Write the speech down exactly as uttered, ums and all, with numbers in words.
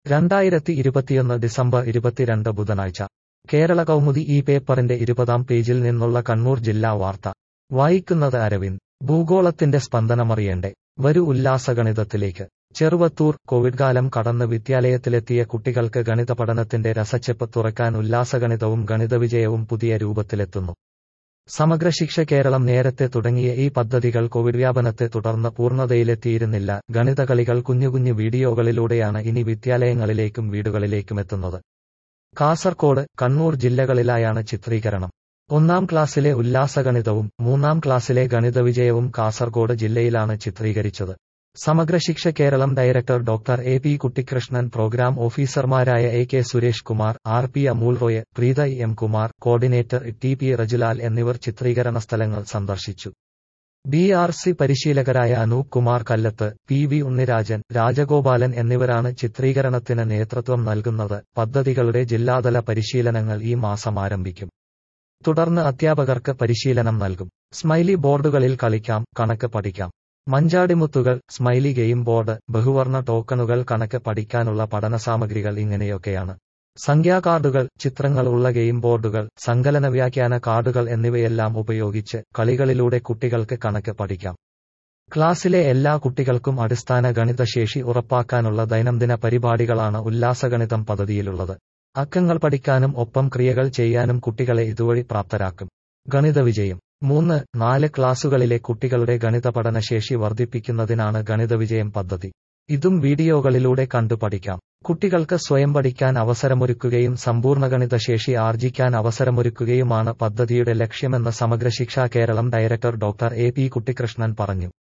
രണ്ടായിരത്തി ഇരുപത്തിയൊന്ന് ഡിസംബർ ഇരുപത്തിരണ്ട് ബുധനാഴ്ച കേരള കൗമുദി ഈ പേപ്പറിന്റെ ഇരുപതാം പേജിൽ നിന്നുള്ള കണ്ണൂർ ജില്ലാ വാർത്ത വായിക്കുന്നത് അരവിന്ദ്. ഭൂഗോളത്തിന്റെ സ്പന്ദനമറിയണ്ടേ, വരൂ ഉല്ലാസഗണിതത്തിലേക്ക്. ചെറുവത്തൂർ. കോവിഡ് കാലം കടന്ന് വിദ്യാലയത്തിലെത്തിയ കുട്ടികൾക്ക് ഗണിത പഠനത്തിന്റെ രസച്ചെപ്പ് തുറക്കാൻ ഉല്ലാസഗണിതവും ഗണിതവിജയവും പുതിയ രൂപത്തിലെത്തുന്നു. സമഗ്രശിക്ഷ കേരളം നേരത്തെ തുടങ്ങിയ ഈ പദ്ധതികൾ കോവിഡ് വ്യാപനത്തെ തുടർന്ന് പൂർണ്ണതയിലെത്തിയിരുന്നില്ല. ഗണിതകളികൾ കുഞ്ഞുകുഞ്ഞു വീഡിയോകളിലൂടെയാണ് ഇനി വിദ്യാലയങ്ങളിലേക്കും വീടുകളിലേക്കുമെത്തുന്നത്. കാസർകോട്, കണ്ണൂർ ജില്ലകളിലായാണ് ചിത്രീകരണം. ഒന്നാം ക്ലാസ്സിലെ ഉല്ലാസഗണിതവും മൂന്നാം ക്ലാസ്സിലെ ഗണിതവിജയവും കാസർകോട് ജില്ലയിലാണ് ചിത്രീകരിച്ചത്. Samagra Shiksha Keralam director doctor A P Kuttikrishnan, programme ഓഫീസർമാരായ A K Suresh Kumar, R P Amul Roy, Preetha M Kumar, coordinator T P Rajulal എന്നിവർ ചിത്രീകരണ സ്ഥലങ്ങൾ സന്ദർശിച്ചു. ബി ആർ സി പരിശീലകരായ അനൂപ് കുമാർ കല്ലത്ത്, പി വി ഉണ്ണിരാജൻ, രാജഗോപാലൻ എന്നിവരാണ് ചിത്രീകരണത്തിന് നേതൃത്വം നൽകുന്നത്. പദ്ധതികളുടെ ജില്ലാതല പരിശീലനങ്ങൾ ഈ മാസം ആരംഭിക്കും. തുടർന്ന് അധ്യാപകർക്ക് പരിശീലനം നൽകും. സ്മൈലി ബോർഡുകളിൽ കളിക്കാം, കണക്ക് പഠിക്കാം. മഞ്ചാടിമുത്തുകൾ, സ്മൈലി ഗെയിം ബോർഡ്, ബഹുവർണ്ണ ടോക്കണുകൾ, കണക്ക് പഠിക്കാനുള്ള പഠനസാമഗ്രികൾ ഇങ്ങനെയൊക്കെയാണ്. സംഖ്യാകാർഡുകൾ, ചിത്രങ്ങൾ ഉള്ള ഗെയിം ബോർഡുകൾ, സങ്കലന വ്യാഖ്യാന കാർഡുകൾ എന്നിവയെല്ലാം ഉപയോഗിച്ച് കളികളിലൂടെ കുട്ടികൾക്ക് കണക്ക് പഠിക്കാം. ക്ലാസ്സിലെ എല്ലാ കുട്ടികൾക്കും അടിസ്ഥാന ഗണിതശേഷി ഉറപ്പാക്കാനുള്ള ദൈനംദിന പരിപാടികളാണ് ഉല്ലാസഗണിതം പദ്ധതിയിലുള്ളത്. അക്കങ്ങൾ പഠിക്കാനും ഒപ്പം ക്രിയകൾ ചെയ്യാനും കുട്ടികളെ ഇതുവഴി പ്രാപ്തരാക്കും. ഗണിതവിജയം. മൂന്ന്, നാല് ക്ലാസുകളിലെ കുട്ടികളുടെ ഗണിത പഠനശേഷി വർദ്ധിപ്പിക്കുന്നതിനാണ് ഗണിതവിജയം പദ്ധതി. ഇതും വീഡിയോകളിലൂടെ കണ്ടു പഠിക്കാം. കുട്ടികൾക്ക് സ്വയം പഠിക്കാൻ അവസരമൊരുക്കുകയും സമ്പൂർണ്ണ ഗണിതശേഷി ആർജിക്കാൻ അവസരമൊരുക്കുകയുമാണ് പദ്ധതിയുടെ ലക്ഷ്യമെന്ന് Samagra Shiksha Keralam director doctor A P Kuttikrishnan പറഞ്ഞു.